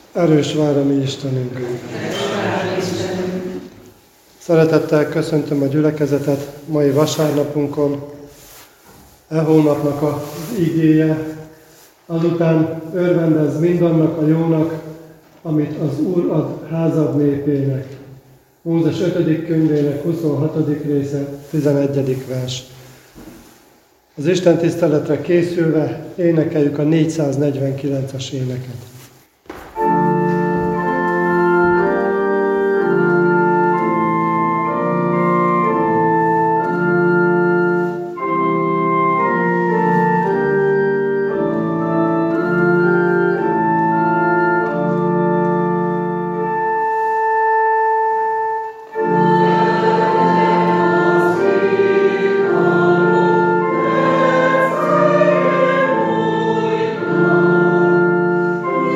Erős vár a mi Istenünk! Szeretettel köszöntöm a gyülekezetet mai vasárnapunkon. Hónapnak az igéje, azután örvendezz mindannak a jónak, amit az Úr ad házad népének. Mózes 5. könyvének 26. része, 11. vers. Az Isten tiszteletre készülve énekeljük a 449-es éneket. Amen.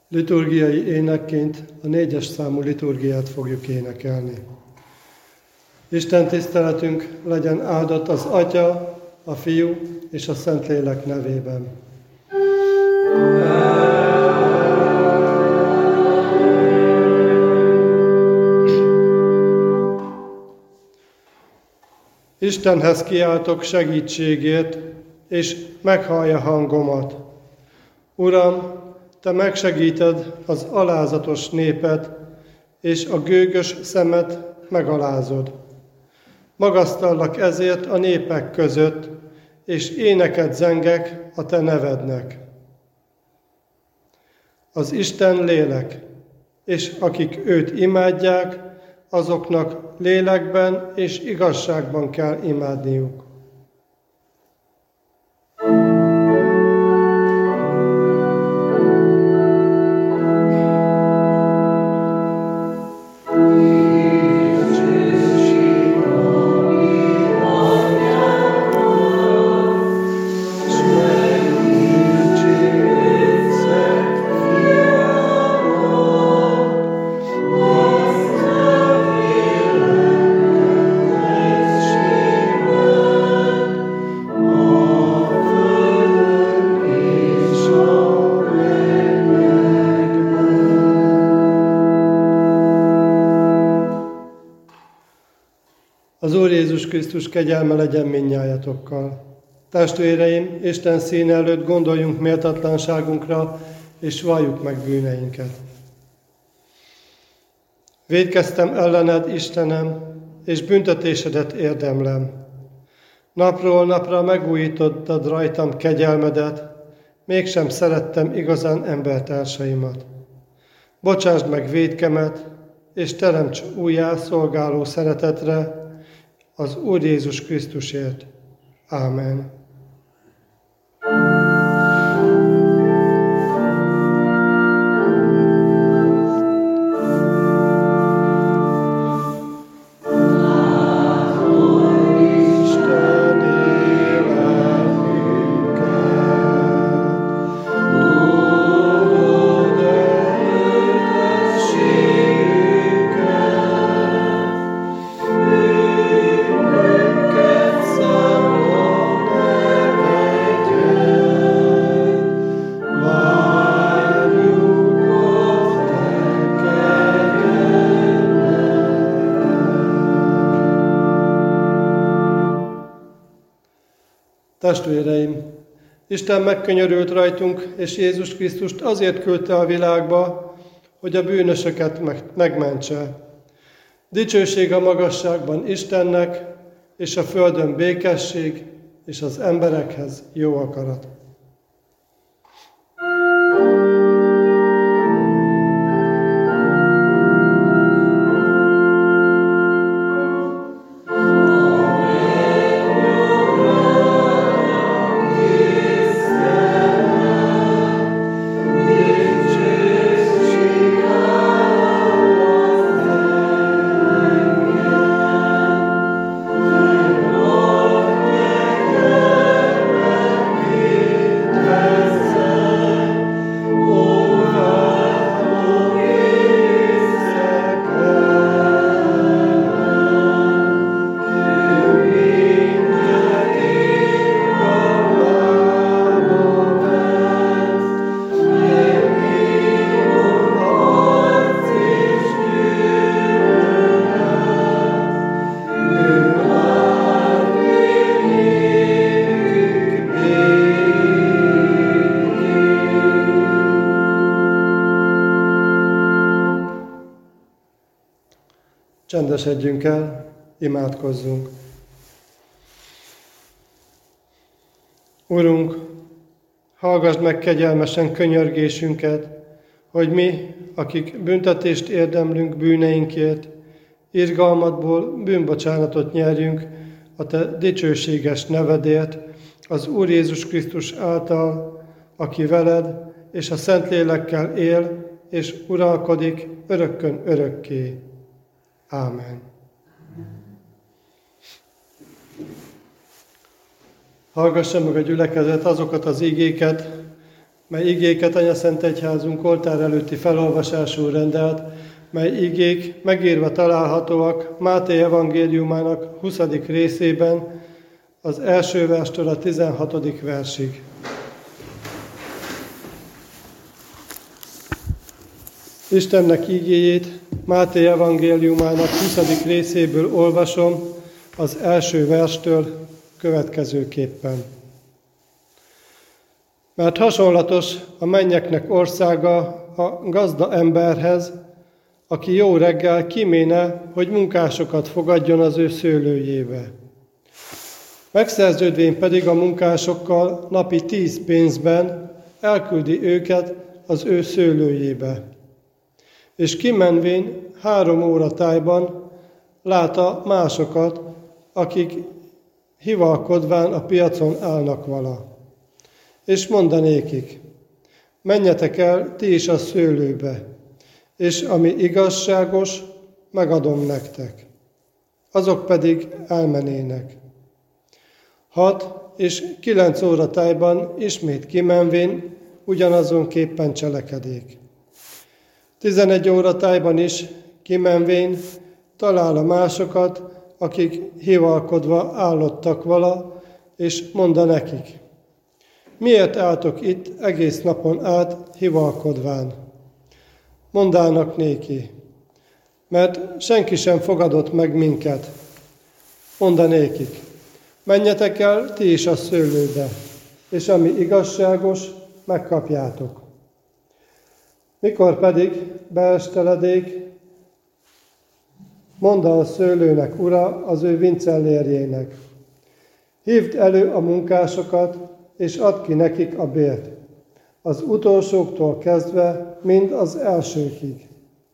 Liturgiai énekként a 4-es számú liturgiát fogjuk énekelni. Isten tiszteletünk legyen áldott az Atya, a Fiú és a Szentlélek nevében. Istenhez kiáltok segítségért, és meghallja hangomat. Uram, Te megsegíted az alázatos népet, és a gőgös szemet megalázod. Magasztallak ezért a népek között, és éneket zengek a Te nevednek. Az Isten lélek, és akik őt imádják, azoknak lélekben és igazságban kell imádniuk. Az Úr Jézus Krisztus kegyelme legyen mindnyájatokkal. Testvéreim, Isten színe előtt gondoljunk méltatlanságunkra, és valljuk meg bűneinket. Vétkeztem ellened, Istenem, és büntetésedet érdemlem. Napról napra megújítottad rajtam kegyelmedet, mégsem szerettem igazán embertársaimat. Bocsásd meg vétkemet, és teremts újjá szolgáló szeretetre, az Úr Jézus Krisztusért. Ámen. Testvéreim, Isten megkönyörült rajtunk, és Jézus Krisztust azért küldte a világba, hogy a bűnösöket megmentse. Dicsőség a magasságban Istennek, és a földön békesség, és az emberekhez jó akarat. Csendesedjünk el, imádkozzunk. Urunk, hallgassd meg kegyelmesen könyörgésünket, hogy mi, akik büntetést érdemlünk bűneinkért, irgalmadból bűnbocsánatot nyerjünk a Te dicsőséges nevedért, az Úr Jézus Krisztus által, aki veled és a Szentlélekkel él és uralkodik örökkön örökké. Ámen. Hallgassa meg a gyülekezet azokat az igéket, mely igéket Anyaszentegyházunk oltár előtti felolvasásul rendelt, mely igék megírva találhatóak Máté evangéliumának 20. részében, az első verstől a 16. versig. Istennek igéjét Máté evangéliumának 20. részéből olvasom az első verstől következőképpen. Mert hasonlatos a mennyeknek országa a gazda emberhez, aki jó reggel kiméne, hogy munkásokat fogadjon az ő szőlőjébe. Megszerződvén pedig a munkásokkal napi 10 pénzben elküldi őket az ő szőlőjébe. És kimenvén 3 óra tájban látta másokat, akik hivalkodván a piacon állnak vala. És mondanékik, menjetek el ti is a szőlőbe, és ami igazságos, megadom nektek. Azok pedig elmenének. 6 és 9 óra tájban ismét kimenvén ugyanazonképpen cselekedék. 11 óra tájban is kimenvén talál a másokat, akik hivalkodva állottak vala, és mondta nekik, miért álltok itt egész napon át hivalkodván? Mondának néki, mert senki sem fogadott meg minket. Mondanékik, menjetek el ti is a szőlőbe, és ami igazságos, megkapjátok. Mikor pedig beesteledék, mondta a szőlőnek ura az ő vincellérjének, hívd elő a munkásokat, és add ki nekik a bért, az utolsóktól kezdve, mind az elsőkig.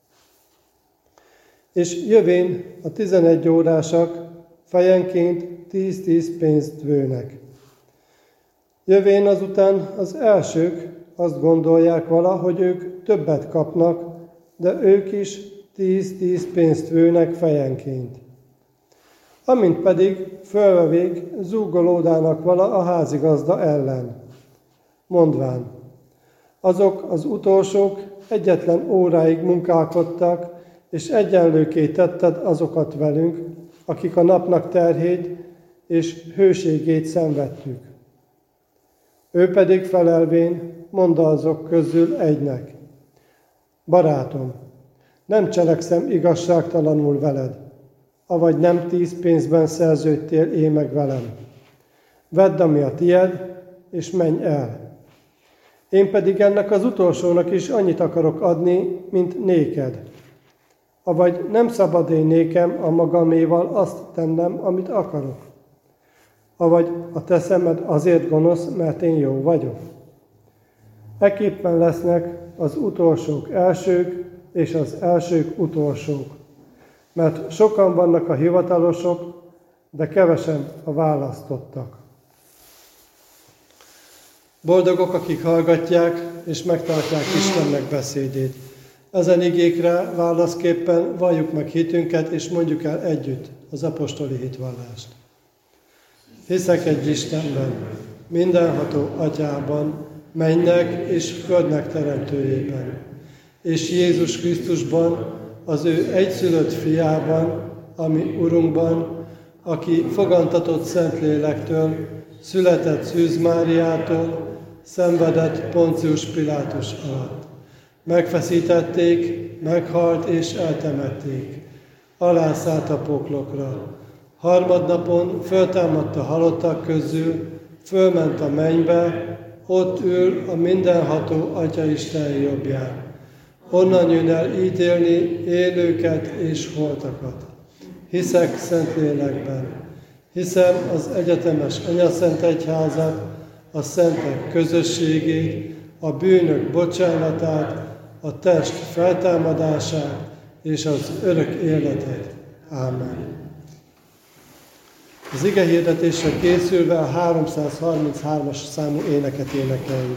És jövén a 11 órásak fejenként 10-10 pénzt vőnek. Jövén azután az elsők azt gondolják vala, hogy ők többet kapnak, de ők is 10-10 pénzt vőnek fejenként. Amint pedig fölvevék, zúgolódának vala a házigazda ellen, mondván, azok az utolsók egyetlen óráig munkálkodtak, és egyenlőké tetted azokat velünk, akik a napnak terhét és hőségét szenvedtük. Ő pedig felelvén mondta azok közül egynek, barátom, nem cselekszem igazságtalanul veled, avagy nem 10 pénzben szerződtél én meg velem. Vedd, ami a tied, és menj el. Én pedig ennek az utolsónak is annyit akarok adni, mint néked. Avagy nem szabad én nékem a magaméval azt tennem, amit akarok. Avagy a te szemed azért gonosz, mert én jó vagyok. Ekképpen lesznek az utolsók elsők, és az elsők utolsók. Mert sokan vannak a hivatalosok, de kevesen a választottak. Boldogok, akik hallgatják és megtartják Istennek beszédét. Ezen igékre válaszképpen valljuk meg hitünket, és mondjuk el együtt az apostoli hitvallást. Hiszek egy Istenben, mindenható Atyában, mennynek és földnek teremtőjében, és Jézus Krisztusban, az ő egyszülött fiában, ami Urunkban, aki fogantatott Szentlélektől, született Szűz Máriától, szenvedett Poncius Pilátus alatt. Megfeszítették, meghalt és eltemették. Alászállt a poklokra. Harmadnapon föltámadt a halottak közül, fölment a mennybe, ott ül a mindenható Atyaisten jobbján. Onnan jön el ítélni élőket és holtakat. Hiszek Szentlélekben. Hiszem az egyetemes Anyaszentegyházat, a szentek közösségét, a bűnök bocsánatát, a test feltámadását és az örök életet. Ámen. Az ige hirdetésre készülve a 333-as számú éneket énekeljük.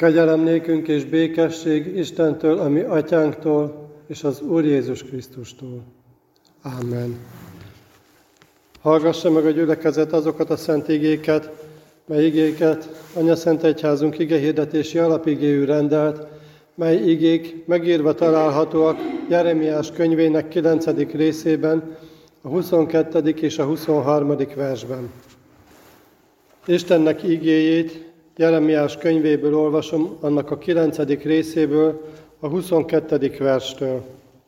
Kegyelem nékünk és békesség Istentől, a mi atyánktól, és az Úr Jézus Krisztustól. Ámen. Hallgassa meg a gyülekezet azokat a szent igéket, mely igéket Anyaszent Egyházunk igehirdetési alapigéül rendelt, mely igék megírva találhatóak Jeremiás könyvének 9. részében, a 22. és a 23. versben. Istennek igéjét Jeremiás könyvéből olvasom, annak a 9. részéből, a 22. verstől.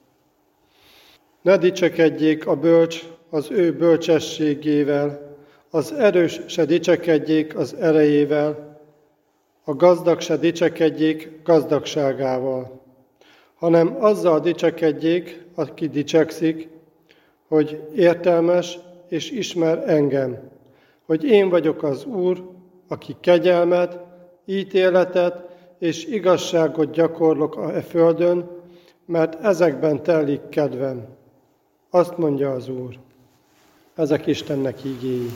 Ne dicsekedjék a bölcs az ő bölcsességével, az erős se dicsekedjék az erejével, a gazdag se dicsekedjék gazdagságával, hanem azzal dicsekedjék, aki dicsekszik, hogy értelmes és ismer engem, hogy én vagyok az Úr, aki kegyelmet, ítéletet és igazságot gyakorlok a földön, mert ezekben telik kedvem. Azt mondja az Úr. Ezek Istennek igéi.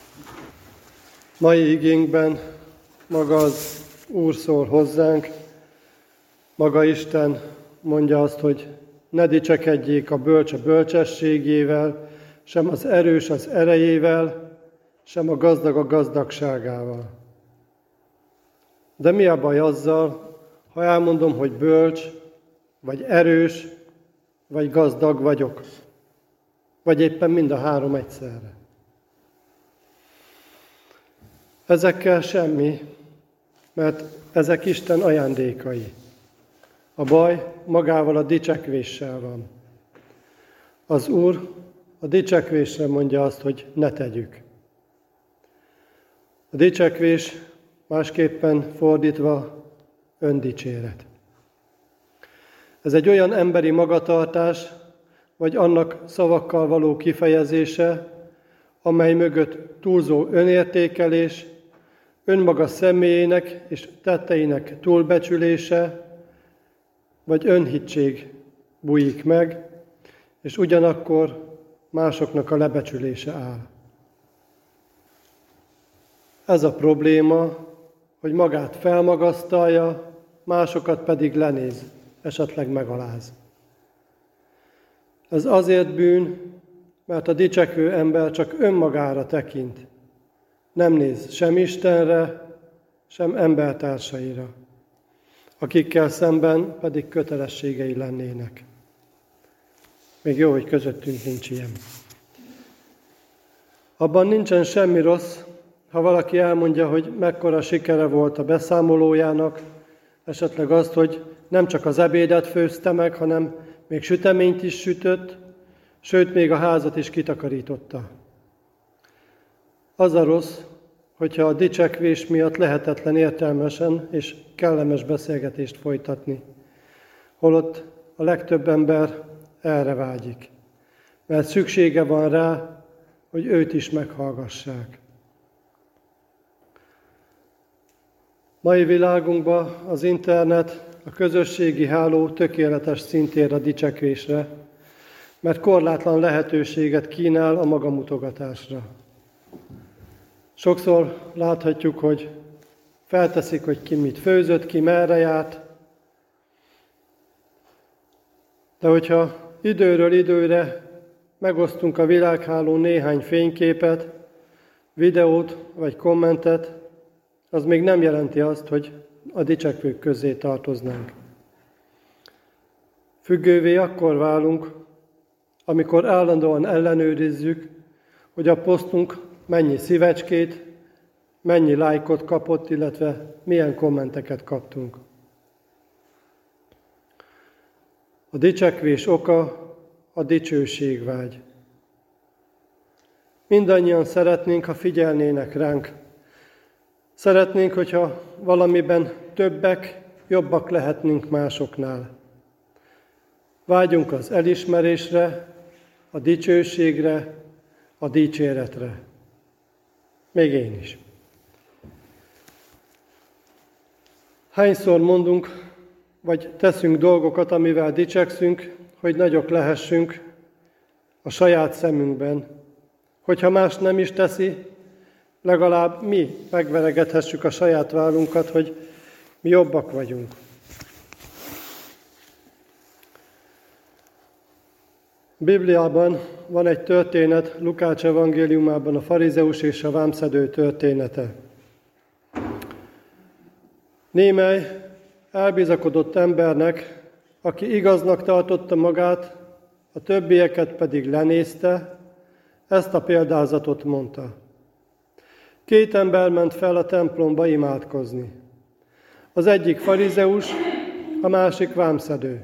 Mai igénkben maga az Úr szól hozzánk, maga Isten mondja azt, hogy ne dicsekedjék a bölcs a bölcsességével, sem az erős az erejével, sem a gazdag a gazdagságával. De mi a baj azzal, ha elmondom, hogy bölcs, vagy erős, vagy gazdag vagyok? Vagy éppen mind a három egyszerre? Ezekkel semmi, mert ezek Isten ajándékai. A baj magával a dicsekvéssel van. Az Úr a dicsekvésre mondja azt, hogy ne tegyük. A dicsekvés másképpen fordítva öndicséret. Ez egy olyan emberi magatartás, vagy annak szavakkal való kifejezése, amely mögött túlzó önértékelés, önmaga személyének és tetteinek túlbecsülése, vagy önhittség bújik meg, és ugyanakkor másoknak a lebecsülése áll. Ez a probléma, hogy magát felmagasztalja, másokat pedig lenéz, esetleg megaláz. Ez azért bűn, mert a dicsekvő ember csak önmagára tekint. Nem néz sem Istenre, sem embertársaira, akikkel szemben pedig kötelességei lennének. Még jó, hogy közöttünk nincs ilyen. Abban nincsen semmi rossz, ha valaki elmondja, hogy mekkora sikere volt a beszámolójának, esetleg azt, hogy nem csak az ebédet főzte meg, hanem még süteményt is sütött, sőt, még a házat is kitakarította. Az a rossz, hogyha a dicsekvés miatt lehetetlen értelmesen és kellemes beszélgetést folytatni, holott a legtöbb ember erre vágyik, mert szüksége van rá, hogy őt is meghallgassák. Mai világunkban az internet, a közösségi háló tökéletes szintér a dicsekvésre, mert korlátlan lehetőséget kínál a magamutogatásra. Sokszor láthatjuk, hogy felteszik, hogy ki mit főzött, ki merre járt, de hogyha időről időre megosztunk a világhálón néhány fényképet, videót vagy kommentet, az még nem jelenti azt, hogy a dicsekvők közé tartoznánk. Függővé akkor válunk, amikor állandóan ellenőrizzük, hogy a posztunk mennyi szívecskét, mennyi lájkot kapott, illetve milyen kommenteket kaptunk. A dicsekvés oka a dicsőségvágy. Mindannyian szeretnénk, ha figyelnének ránk. Szeretnénk, hogyha valamiben többek, jobbak lehetnénk másoknál. Vágyunk az elismerésre, a dicsőségre, a dicséretre. Még én is. Hányszor mondunk, vagy teszünk dolgokat, amivel dicsekszünk, hogy nagyok lehessünk a saját szemünkben. Hogyha más nem is teszi, legalább mi megveregethessük a saját vállunkat, hogy Mi jobbak vagyunk. Bibliában van egy történet, Lukács evangéliumában a farizeus és a vámszedő története. Némely elbizakodott embernek, aki igaznak tartotta magát, a többieket pedig lenézte, ezt a példázatot mondta. 2 ember ment fel a templomba imádkozni. Az egyik farizeus, a másik vámszedő.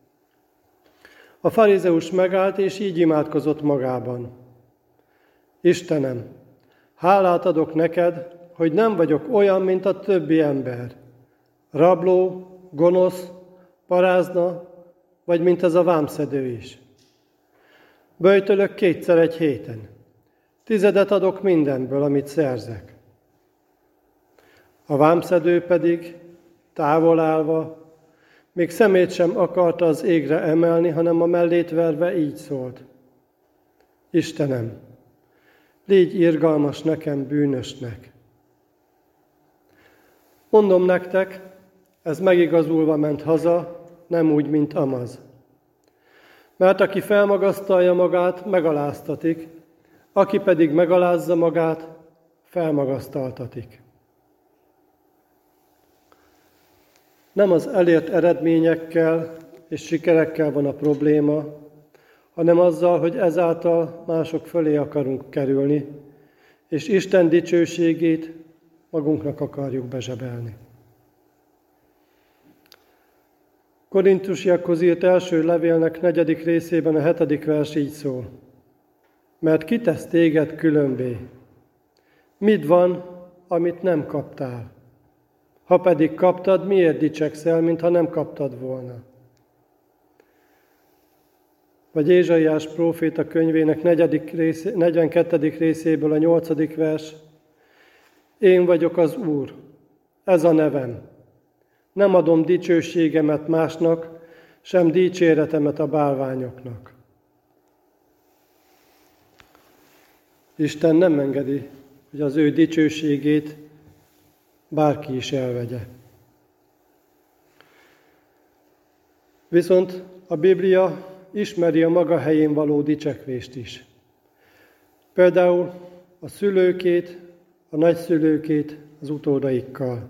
A farizeus megállt, és így imádkozott magában. Istenem, hálát adok neked, hogy nem vagyok olyan, mint a többi ember. Rabló, gonosz, parázna, vagy mint ez a vámszedő is. Böjtölök 2-szer egy héten. 10 adok mindenből, amit szerzek. A vámszedő pedig távol állva, még szemét sem akarta az égre emelni, hanem a mellét verve így szólt. Istenem, légy irgalmas nekem, bűnösnek. Mondom nektek, ez megigazulva ment haza, nem úgy, mint Amaz. Mert aki felmagasztalja magát, megaláztatik, aki pedig megalázza magát, felmagasztaltatik. Nem az elért eredményekkel és sikerekkel van a probléma, hanem azzal, hogy ezáltal mások fölé akarunk kerülni, és Isten dicsőségét magunknak akarjuk bezsebelni. Korintusiakhoz írt első levélnek 4. részében a 7. vers így szól. Mert ki tesz téged különbé? Mit van, amit nem kaptál? Ha pedig kaptad, miért dicsekszel, mintha nem kaptad volna? Vagy Ézsaiás próféta könyvének 42. részéből a 8. vers. Én vagyok az Úr, ez a nevem. Nem adom dicsőségemet másnak, sem dicséretemet a bálványoknak. Isten nem engedi, hogy az ő dicsőségét bárki is elvegye. Viszont a Biblia ismeri a maga helyén való dicsekvést is. Például a szülőkét, a nagyszülőkét az utódaikkal.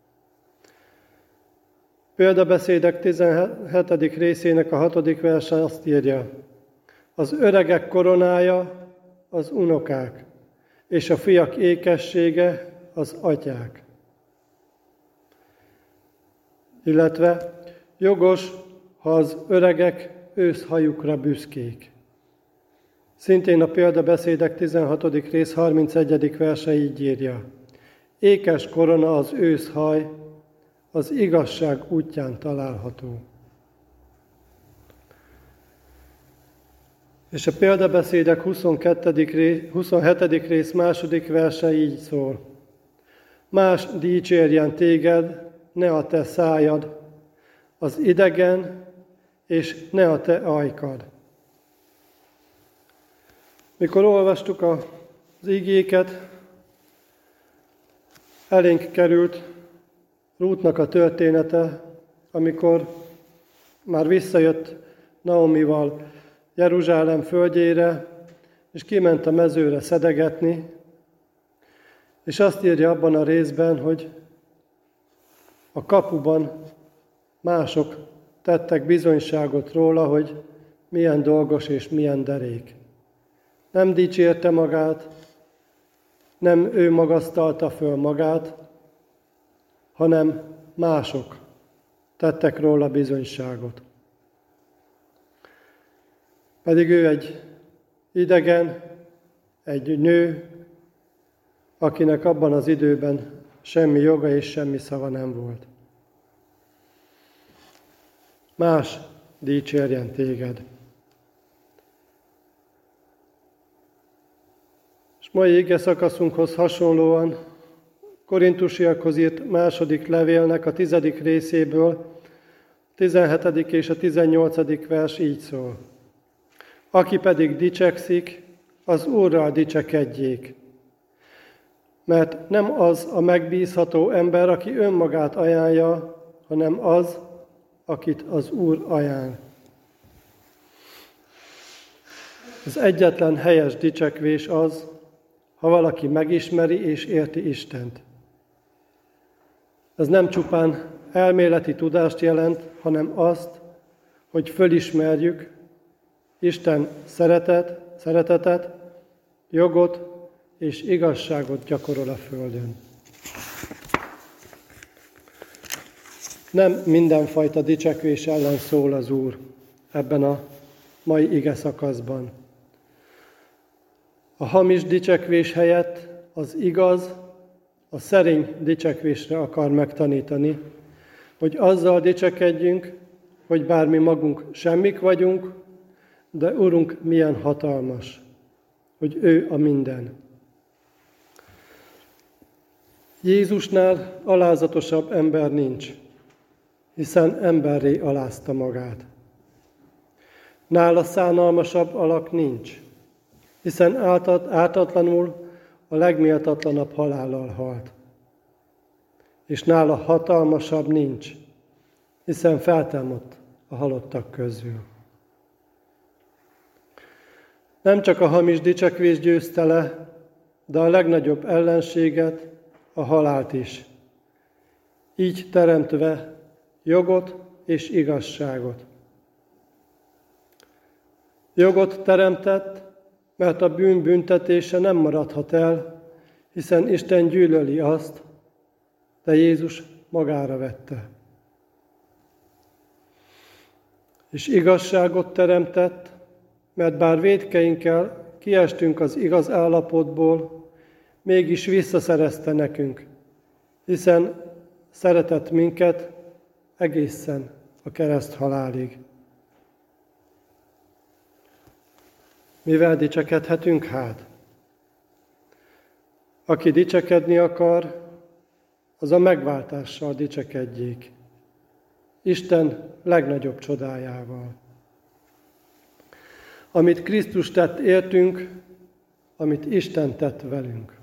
Példabeszédek 17. részének a 6. verse azt írja, az öregek koronája az unokák, és a fiak ékessége az atyák. Illetve jogos, ha az öregek őszhajukra büszkék. Szintén a példabeszédek 16. rész 31. verse így írja. Ékes korona az őszhaj, az igazság útján található. És a példabeszédek 27. rész 2. verse így szól. Más dicsérjen téged, ne a te szájad, az idegen, és ne a te ajkad. Mikor olvastuk az igéket, elénk került Rútnak a története, amikor már visszajött Naomival Jeruzsálem földjére, és kiment a mezőre szedegetni, és azt írja abban a részben, hogy a kapuban mások tettek bizonyságot róla, hogy milyen dolgos és milyen derék. Nem dicsérte magát, nem ő magasztalta föl magát, hanem mások tettek róla bizonyságot. Pedig ő egy idegen, egy nő, akinek abban az időben semmi joga és semmi szava nem volt. Más dicsérjen téged. És mai ige szakaszunkhoz hasonlóan Korintusiakhoz írt második levélnek a 10. részéből 17. és a 18. vers így szól. Aki pedig dicsekszik, az Úrral dicsekedjék. mert nem az a megbízható ember, aki önmagát ajánlja, hanem az, akit az Úr ajánl. Az egyetlen helyes dicsekvés az, ha valaki megismeri és érti Istent. Ez nem csupán elméleti tudást jelent, hanem azt, hogy fölismerjük Isten szeretetet, jogot és igazságot gyakorol a földön. Nem mindenfajta dicsekvés ellen szól az Úr ebben a mai ige szakaszban. A hamis dicsekvés helyett az igaz, a szerény dicsekvésre akar megtanítani, hogy azzal dicsekedjünk, hogy bár mi magunk semmik vagyunk, de Urunk milyen hatalmas, hogy ő a minden. Jézusnál alázatosabb ember nincs, hiszen emberré alázta magát. Nála szánalmasabb alak nincs, hiszen ártatlanul a legméltatlanabb halállal halt. És nála hatalmasabb nincs, hiszen feltámadt a halottak közül. Nem csak a hamis dicsekvés győzte le, de a legnagyobb ellenséget, a halált is. Így teremtve jogot és igazságot. Jogot teremtett, mert a bűn büntetése nem maradhat el, hiszen Isten gyűlöli azt, de Jézus magára vette. És igazságot teremtett, mert bár vétkeinkkel kiestünk az igaz állapotból, mégis visszaszerezte nekünk, hiszen szeretett minket egészen a kereszt halálig. Mivel dicsekedhetünk hát? Aki dicsekedni akar, az a megváltással dicsekedjék. Isten legnagyobb csodájával. Amit Krisztus tett értünk, amit Isten tett velünk.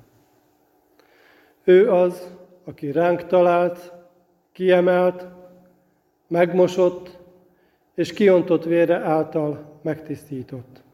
Ő az, aki ránk talált, kiemelt, megmosott és kiontott vére által megtisztított.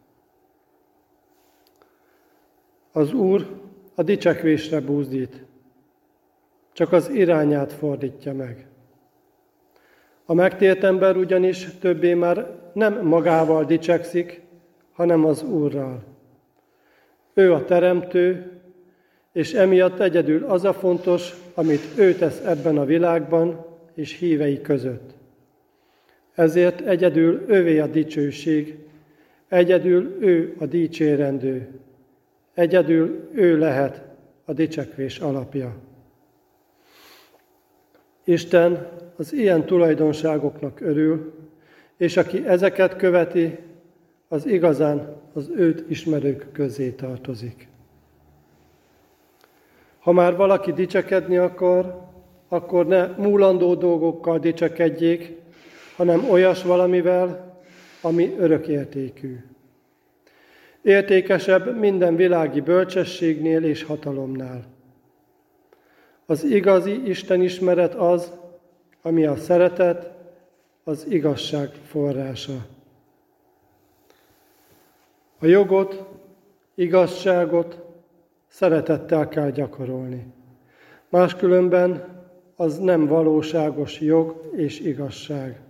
Az Úr a dicsekvésre búzdít, csak az irányát fordítja meg. A megtért ember ugyanis többé már nem magával dicsekszik, hanem az Úrral. Ő a teremtő, és emiatt egyedül az a fontos, amit ő tesz ebben a világban és hívei között. Ezért egyedül ővé a dicsőség, egyedül ő a dicsérendő, egyedül ő lehet a dicsekvés alapja. Isten az ilyen tulajdonságoknak örül, és aki ezeket követi, az igazán az őt ismerők közé tartozik. Ha már valaki dicsekedni akar, akkor ne múlandó dolgokkal dicsekedjék, hanem olyas valamivel, ami örökértékű. Értékesebb minden világi bölcsességnél és hatalomnál. Az igazi istenismeret az, ami a szeretet, az igazság forrása. A jogot, igazságot szeretettel kell gyakorolni. Máskülönben az nem valóságos jog és igazság.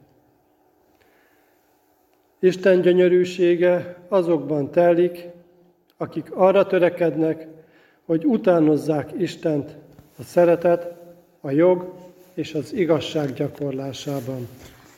Isten gyönyörűsége azokban telik, akik arra törekednek, hogy utánozzák Istent a szeretet, a jog és az igazság gyakorlásában.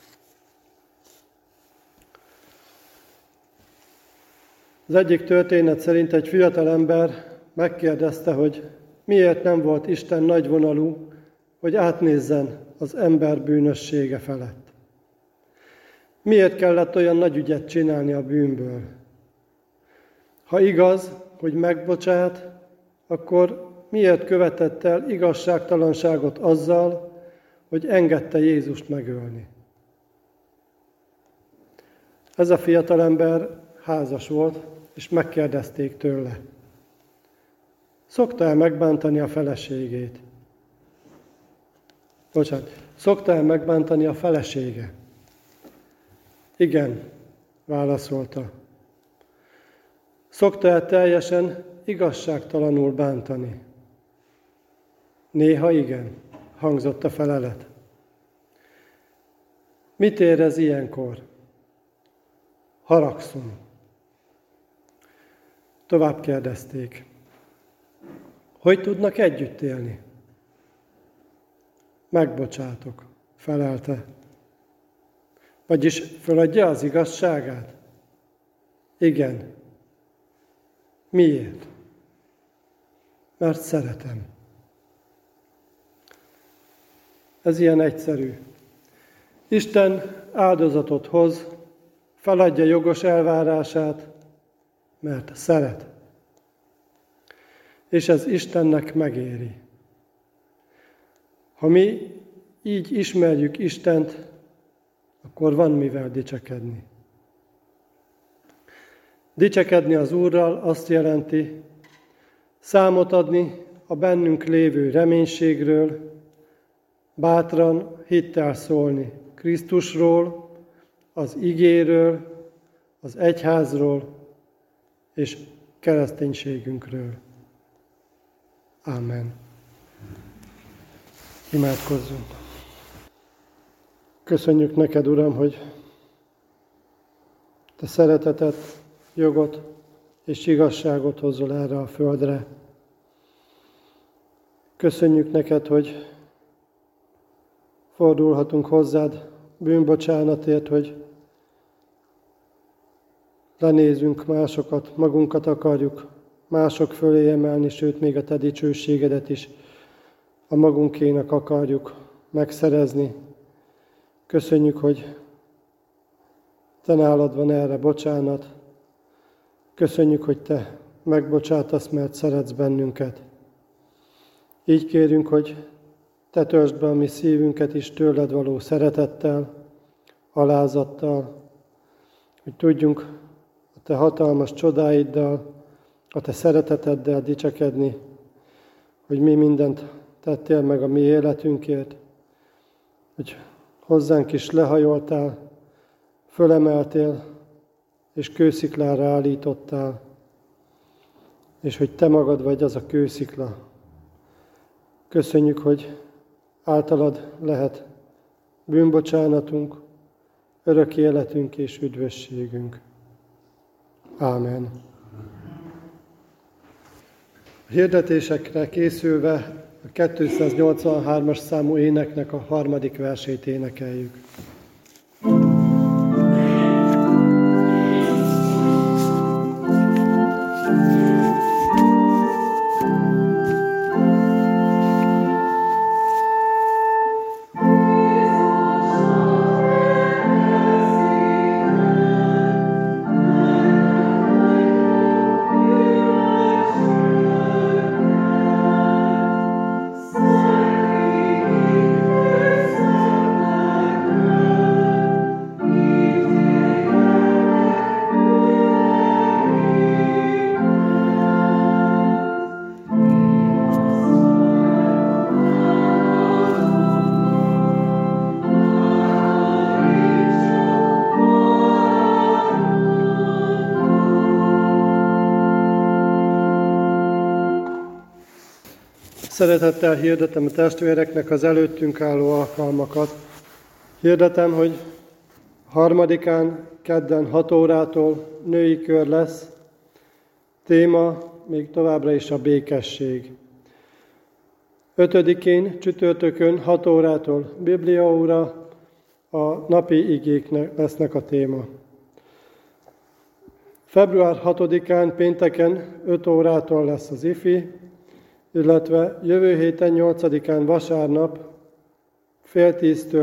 Az egyik történet szerint egy fiatal ember megkérdezte, hogy miért nem volt Isten nagyvonalú, hogy átnézzen az ember bűnössége felett. Miért kellett olyan nagy ügyet csinálni a bűnből? Ha igaz, hogy megbocsát, akkor miért követett el igazságtalanságot azzal, hogy engedte Jézust megölni? Ez a fiatalember házas volt, és megkérdezték tőle. Szokta-e megbántani a feleségét? Szokta-e megbántani a felesége? Igen, válaszolta. Szokta-e teljesen igazságtalanul bántani? Néha igen, hangzott a felelet. Mit érez ilyenkor? Haragszom. Tovább kérdezték. Hogy tudnak együtt élni? Megbocsátok, felelte. Vagyis föladja az igazságát? Igen. Miért? Mert szeretem. Ez ilyen egyszerű. Isten áldozatot hoz, feladja jogos elvárását, mert szeret. És ez Istennek megéri. Ha mi így ismerjük Istent, akkor van mivel dicsekedni. Dicsekedni az Úrral azt jelenti, számot adni a bennünk lévő reménységről, bátran hittel szólni Krisztusról, az igéről, az egyházról és kereszténységünkről. Ámen. Imádkozzunk. Köszönjük neked, Uram, hogy te szeretetet, jogot és igazságot hozol erre a földre. Köszönjük neked, hogy fordulhatunk hozzád bűnbocsánatért, hogy lenézünk másokat, magunkat akarjuk mások fölé emelni, sőt, még a te dicsőségedet is a magunkénak akarjuk megszerezni. Köszönjük, hogy te nálad van erre bocsánat. Köszönjük, hogy te megbocsátasz, mert szeretsz bennünket. Így kérünk, hogy te töltsd be a mi szívünket is tőled való szeretettel, alázattal, hogy tudjunk a te hatalmas csodáiddal, a te szereteteddel dicsekedni, hogy mi mindent tettél meg a mi életünkért, hogy hozzánk is lehajoltál, fölemeltél, és kősziklára állítottál, és hogy te magad vagy az a kőszikla. Köszönjük, hogy általad lehet bűnbocsánatunk, örök életünk és üdvösségünk. Ámen. A hirdetésekre készülve a 283-as számú éneknek a 3. versét énekeljük. Szeretettel hirdetem a testvéreknek az előttünk álló alkalmakat. Hirdetem, hogy 3-án, kedden 6 órától női kör lesz. Téma még továbbra is a békesség. 5-én, csütörtökön 6 órától bibliaóra, a napi igék lesznek a téma. Február 6-án, pénteken 5 órától lesz az ifi, illetve jövő héten 8-án vasárnap fél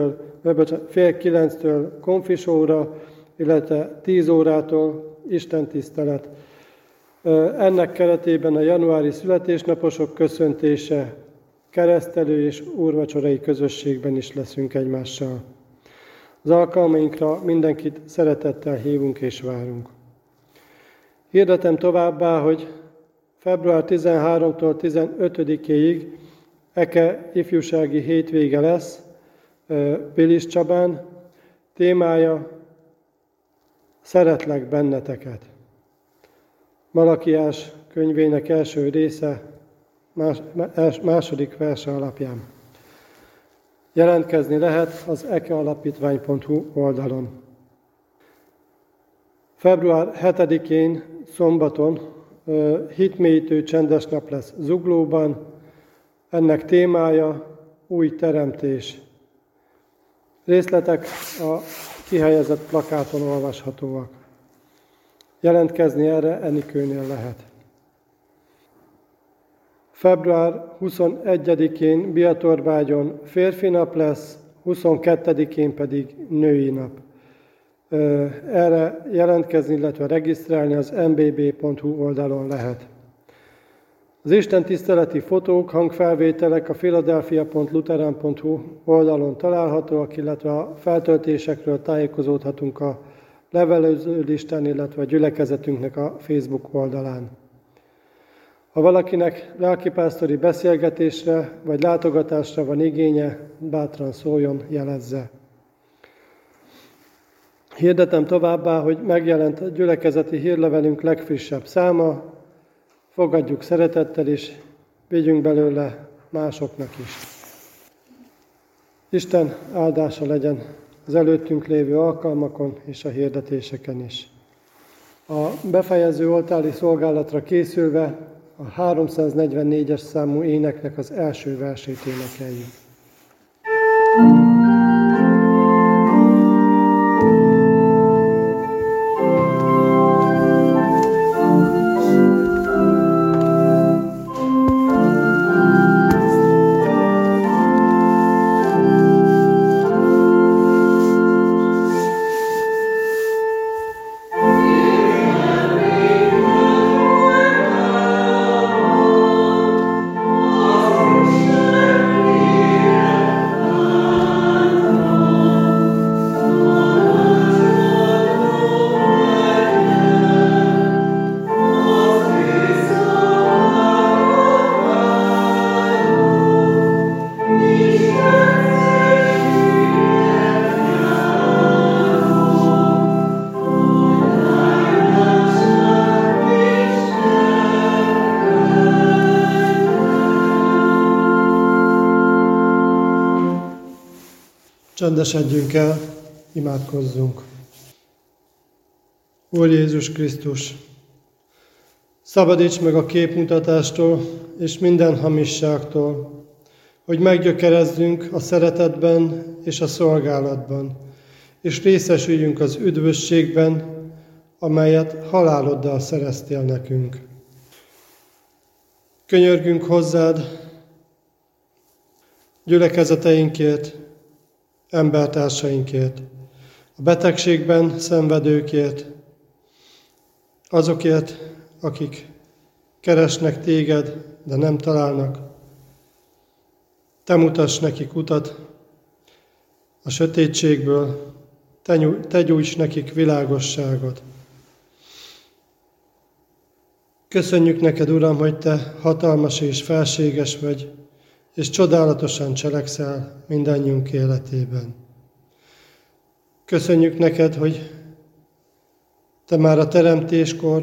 9-től konfisóra, illetve 10 órától istentisztelet. Ennek keretében a januári születésnaposok köszöntése, keresztelő és úrvacsorai közösségben is leszünk egymással. Az alkalmainkra mindenkit szeretettel hívunk és várunk. Hirdetem továbbá, hogy Február 13-tól 15-ig Eke ifjúsági hétvége lesz Pilis Csabán. Témája: Szeretlek benneteket. Malakiás könyvének első része, második verse alapján. Jelentkezni lehet az ekealapítvány.hu oldalon. Február 7-én szombaton hitmélyítő csendes nap lesz Zuglóban. Ennek témája új teremtés. Részletek a kihelyezett plakáton olvashatóak. Jelentkezni erre Enikőnél lehet. Február 21-én Biatorbágyon férfi nap lesz, 22-én pedig női nap. Erre jelentkezni, illetve regisztrálni az mbb.hu oldalon lehet. Az istentiszteleti fotók, hangfelvételek a philadelphia.lutheran.hu oldalon találhatóak, illetve a feltöltésekről tájékozódhatunk a levelező listán, illetve a gyülekezetünknek a Facebook oldalán. Ha valakinek lelkipásztori beszélgetésre vagy látogatásra van igénye, bátran szóljon, jelezze. Hirdetem továbbá, hogy megjelent a gyülekezeti hírlevelünk legfrissebb száma, fogadjuk szeretettel és vigyünk belőle másoknak is. Isten áldása legyen az előttünk lévő alkalmakon és a hirdetéseken is. A befejező oltári szolgálatra készülve a 344-es számú éneknek az első versét énekeljük. Csendesedjünk el, imádkozzunk. Úr Jézus Krisztus, szabadíts meg a képmutatástól és minden hamisságtól, hogy meggyökerezzünk a szeretetben és a szolgálatban, és részesüljünk az üdvösségben, amelyet haláloddal szereztél nekünk. Könyörgünk hozzád gyülekezeteinkért, embertársainkért, a betegségben szenvedőkért, azokért, akik keresnek téged, de nem találnak. Te mutass nekik utat a sötétségből, te gyújts nekik világosságot. Köszönjük neked, Uram, hogy te hatalmas és felséges vagy, és csodálatosan cselekszel mindannyiunk életében. Köszönjük neked, hogy te már a teremtéskor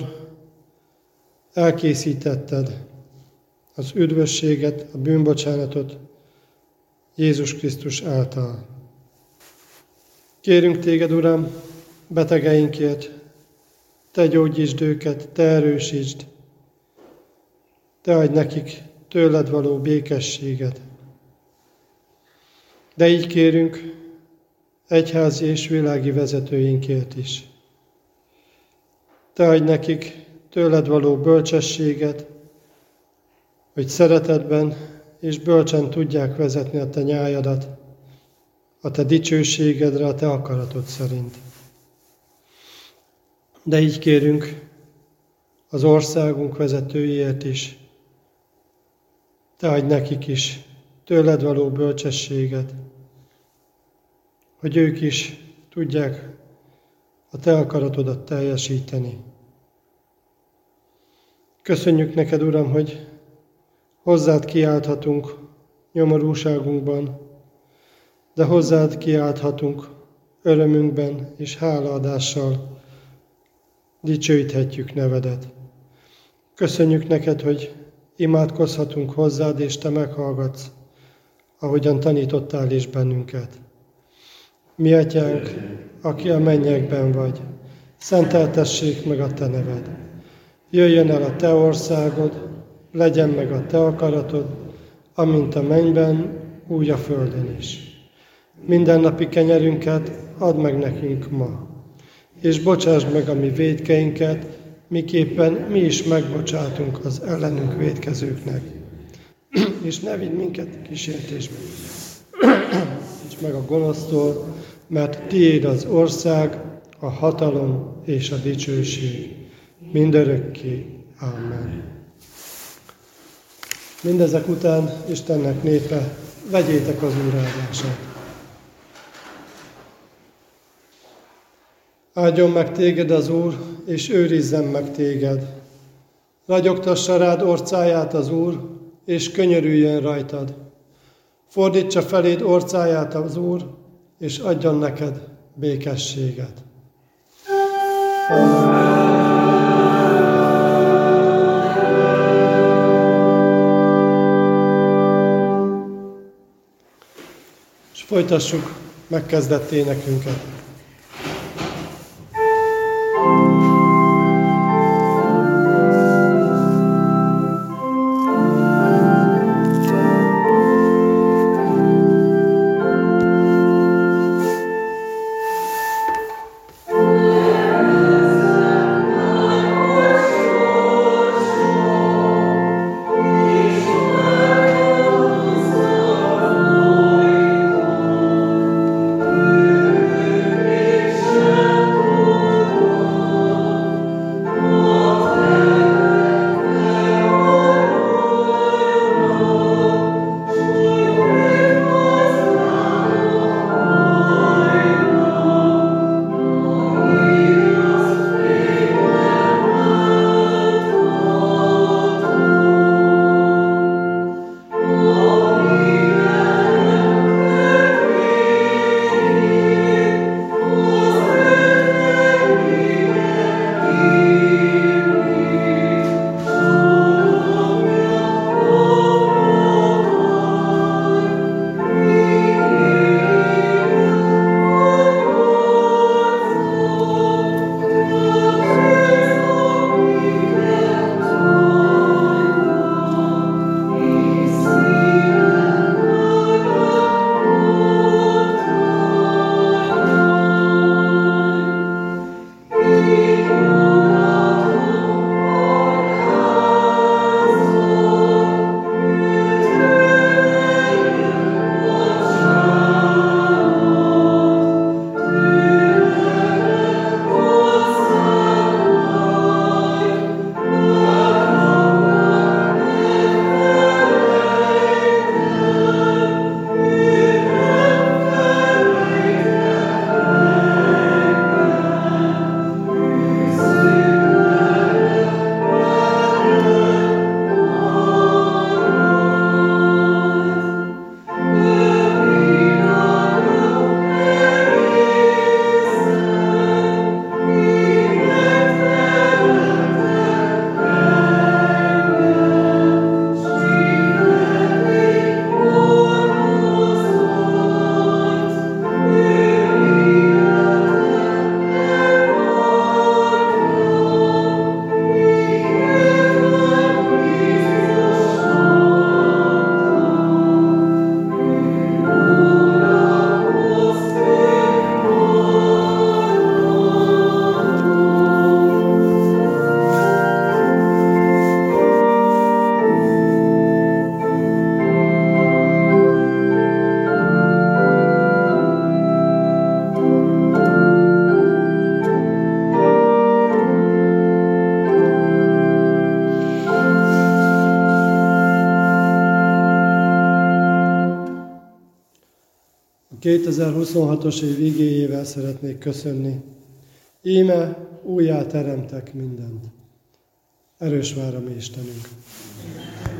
elkészítetted az üdvösséget, a bűnbocsánatot Jézus Krisztus által. Kérünk téged, Uram, betegeinkért, te gyógyítsd őket, te erősítsd, te adj nekik tőled való békességet. De így kérünk egyházi és világi vezetőinkért is. Te adj nekik tőled való bölcsességet, hogy szeretetben és bölcsen tudják vezetni a te nyájadat, a te dicsőségedre, a te akaratod szerint. De így kérünk az országunk vezetőiért is. Te adj nekik is tőled való bölcsességet, hogy ők is tudják a te akaratodat teljesíteni. Köszönjük neked, Uram, hogy hozzád kiálthatunk nyomorúságunkban, de hozzád kiálthatunk örömünkben és hálaadással dicsőíthetjük nevedet. Köszönjük neked, hogy imádkozhatunk hozzád, és te meghallgatsz, ahogyan tanítottál is bennünket. Mi atyánk, aki a mennyekben vagy, szenteltessék meg a te neved. Jöjjön el a te országod, legyen meg a te akaratod, amint a mennyben, úgy a földön is. Mindennapi kenyerünket add meg nekünk ma, és bocsásd meg a mi vétkeinket, miképpen mi is megbocsátunk az ellenünk vétkezőknek. És ne vidd minket kísértésbe, és meg a gonosztól, mert tiéd az ország, a hatalom és a dicsőség mindörökké. Amen. Mindezek után, Istennek népe, vegyétek az Úr áldását. Áldjon meg téged az Úr, és őrizzen meg téged. Ragyogtassa rád orcáját az Úr, és könyörüljön rajtad. Fordítsa feléd orcáját az Úr, és adjon neked békességet. És folytassuk megkezdett énekünket. A 2026-os év igéjével szeretnék köszönni. Íme újjá teremtek mindent. Erős vár a mi Istenünk.